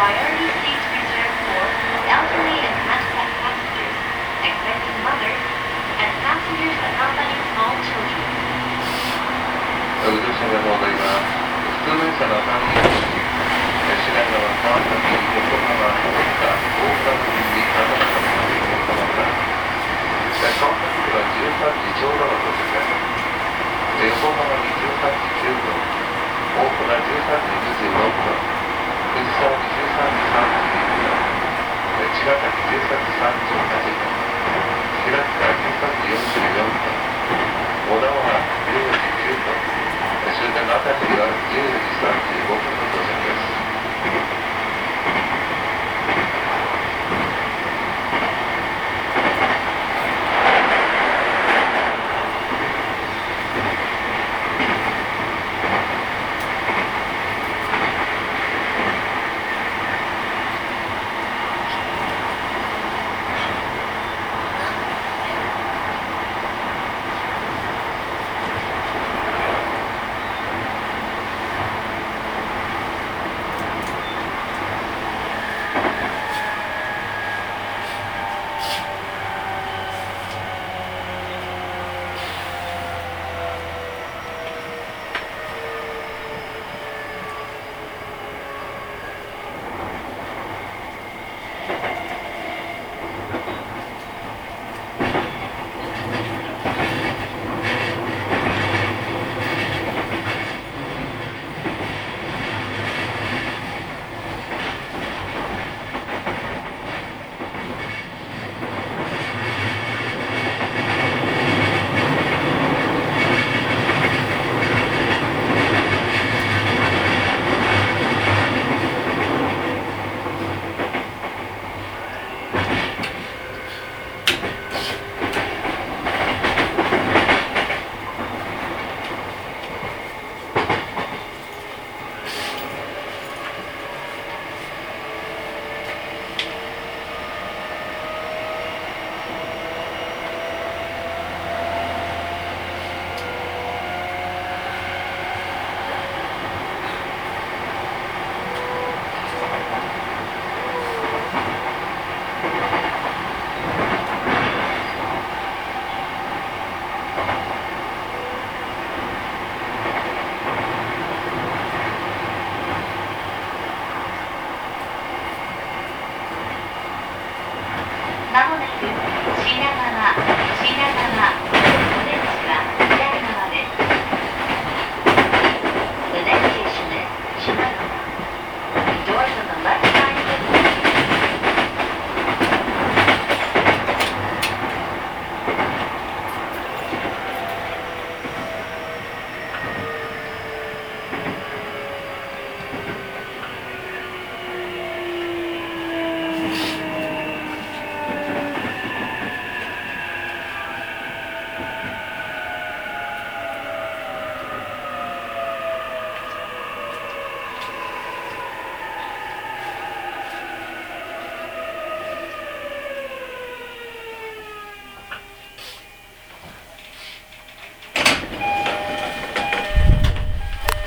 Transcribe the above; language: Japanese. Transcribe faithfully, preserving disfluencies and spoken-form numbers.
Priority seats reserved for elderly and handicapped passengers, expecting mothers, and passengers accompanying small children. ご乗車が戻ります。普通電車の半日品川、川崎、横浜、大阪、大阪行き、長野から横浜から。川崎ではじゅうさんじちょうどの到着です。横浜にじゅうさんじきゅうふん、大阪じゅうさんじにじゅうろっぷん、藤沢にじゅうさんじさんじゅうにふん、茅ヶ崎じゅうさんじさんじゅうはちふん、平塚じゅうさんじよんじゅうよんふん、小田原じゅうよじきゅうふん、終点の熱海はじゅうよじさんじゅうごふんの到着です。 まもなく品川、品川、お出口は左側です。The next station is Shinagawa. Doors on the left side of the bridge. 「